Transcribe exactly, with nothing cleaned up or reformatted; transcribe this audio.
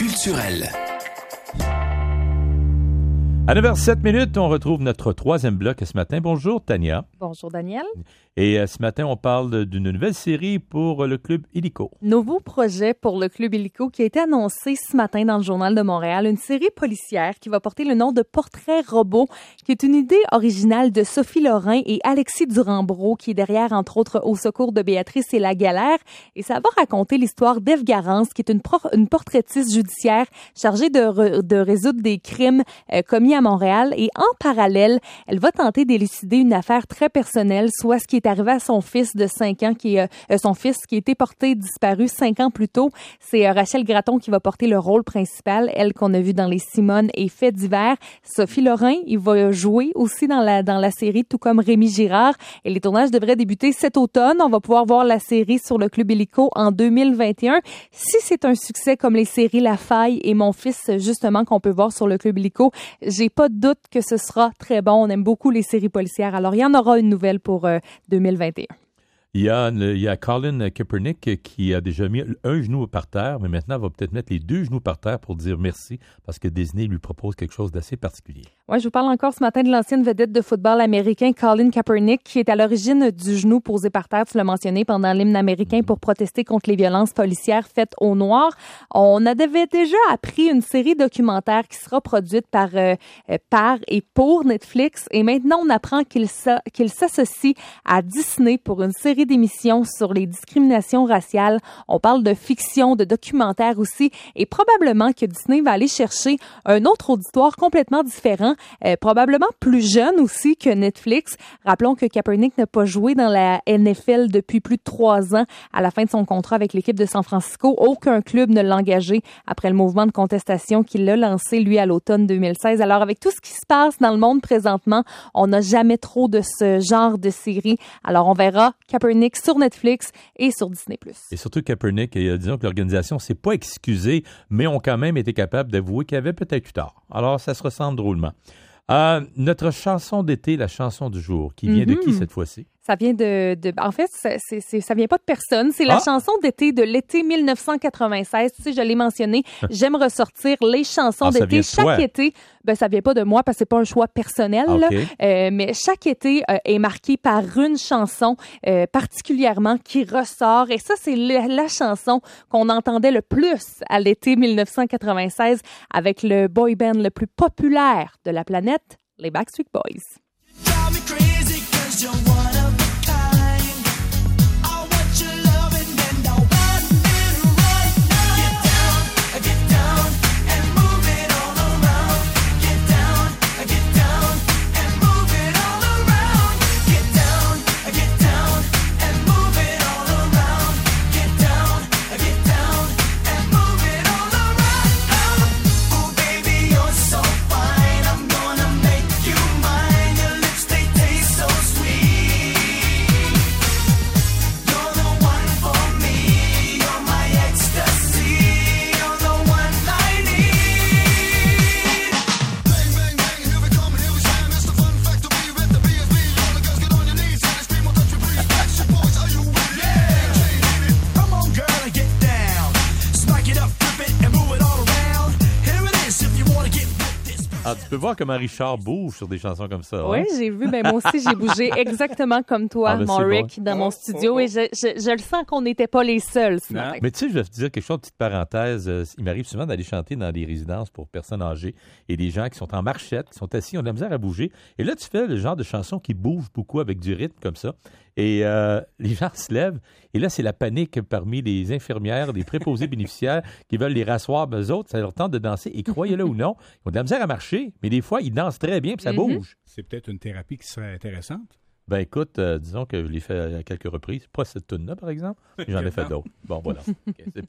culturel. À neuf heures sept minutes, on retrouve notre troisième bloc ce matin. Bonjour, Tania. Bonjour, Daniel. Et euh, ce matin, on parle d'une nouvelle série pour le Club Illico. Nouveau projet pour le Club Illico qui a été annoncé ce matin dans le Journal de Montréal. Une série policière qui va porter le nom de Portrait robot, qui est une idée originale de Sophie Lorrain et Alexis Durand-Brault, qui est derrière, entre autres, Au secours de Béatrice et La Galère. Et ça va raconter l'histoire d'Ève Garance, qui est une, pro- une portraitiste judiciaire chargée de, re- de résoudre des crimes euh, commis à Montréal. Et en parallèle, elle va tenter d'élucider une affaire très personnelle, soit ce qui est arrivé à son fils de cinq ans, qui est euh, son fils qui a été porté disparu cinq ans plus tôt. C'est euh, Rachel Gratton qui va porter le rôle principal, elle qu'on a vu dans Les Simones et Faits divers. Sophie Lorrain, il va jouer aussi dans la dans la série, tout comme Rémi Girard. Et les tournages devraient débuter cet automne. On va pouvoir voir la série sur le Club Illico en deux mille vingt et un. Si c'est un succès comme les séries La Faille et Mon fils, justement, qu'on peut voir sur le Club Illico, j'ai pas de doute que ce sera très bon. On aime beaucoup les séries policières. Alors, il y en aura une nouvelle pour euh, deux mille vingt et un. Il y a, il y a Colin Kaepernick qui a déjà mis un genou par terre, mais maintenant, elle va peut-être mettre les deux genoux par terre pour dire merci parce que Disney lui propose quelque chose d'assez particulier. Oui, je vous parle encore ce matin de l'ancienne vedette de football américain Colin Kaepernick, qui est à l'origine du genou posé par terre, tu l'as mentionné, pendant l'hymne américain pour protester contre les violences policières faites aux Noirs. On avait déjà appris une série documentaire qui sera produite par, euh, par et pour Netflix, et maintenant on apprend qu'il, sa, qu'il s'associe à Disney pour une série d'émissions sur les discriminations raciales. On parle de fiction, de documentaire aussi, et probablement que Disney va aller chercher un autre auditoire complètement différent, euh, probablement plus jeune aussi que Netflix. Rappelons que Kaepernick n'a pas joué dans la N F L depuis plus de trois ans. À la fin de son contrat avec l'équipe de San Francisco, aucun club ne l'a engagé après le mouvement de contestation qu'il a lancé, lui, à l'automne deux mille seize. Alors, avec tout ce qui se passe dans le monde présentement, on n'a jamais trop de ce genre de série. Alors, on verra Kaepernick sur Netflix et sur Disney plus. Et surtout Kaepernick, et, euh, disons que l'organisation s'est pas excusée, mais ont quand même été capables d'avouer qu'il y avait peut-être eu tort. Alors, ça se ressemble drôlement. Euh, notre chanson d'été, la chanson du jour, qui vient mm-hmm. de qui cette fois-ci? Ça vient de, de en fait, c'est, c'est, ça vient pas de personne. C'est la ah. chanson d'été de l'été dix-neuf cent quatre-vingt-seize. Tu sais, je l'ai mentionné. J'aime ressortir les chansons ah, d'été chaque toi. été. Ben, ça vient pas de moi parce que c'est pas un choix personnel. Okay. Là. Euh, mais chaque été euh, est marqué par une chanson euh, particulièrement qui ressort. Et ça, c'est le, la chanson qu'on entendait le plus à l'été dix-neuf cent quatre-vingt-seize avec le boy band le plus populaire de la planète, les Backstreet Boys. Ah, tu peux voir comment Richard bouge sur des chansons comme ça. Oui, hein? J'ai vu. Ben, moi aussi, j'ai bougé exactement comme toi, ah, ben, mon Rick, bon. dans mon studio. Oh, oh. Et je, je, je le sens qu'on n'était pas les seuls. Mais tu sais, je vais te dire quelque chose, petite parenthèse. Euh, il m'arrive souvent d'aller chanter dans des résidences pour personnes âgées et des gens qui sont en marchette, qui sont assis, ont de la misère à bouger. Et là, tu fais le genre de chanson qui bouge beaucoup avec du rythme comme ça. Et euh, les gens se lèvent. Et là, c'est la panique parmi les infirmières, les préposés bénéficiaires qui veulent les rasseoir. Ben, eux autres, ça leur tente de danser. Et croyez-le ou non, ils ont de la misère à marcher. Mais des fois, ils dansent très bien puis ça mm-hmm. bouge. C'est peut-être une thérapie qui serait intéressante. Ben écoute, euh, disons que je l'ai fait à quelques reprises. Pas cette tune-là, par exemple. J'en ai fait d'autres. Bon, voilà. Okay, c'est...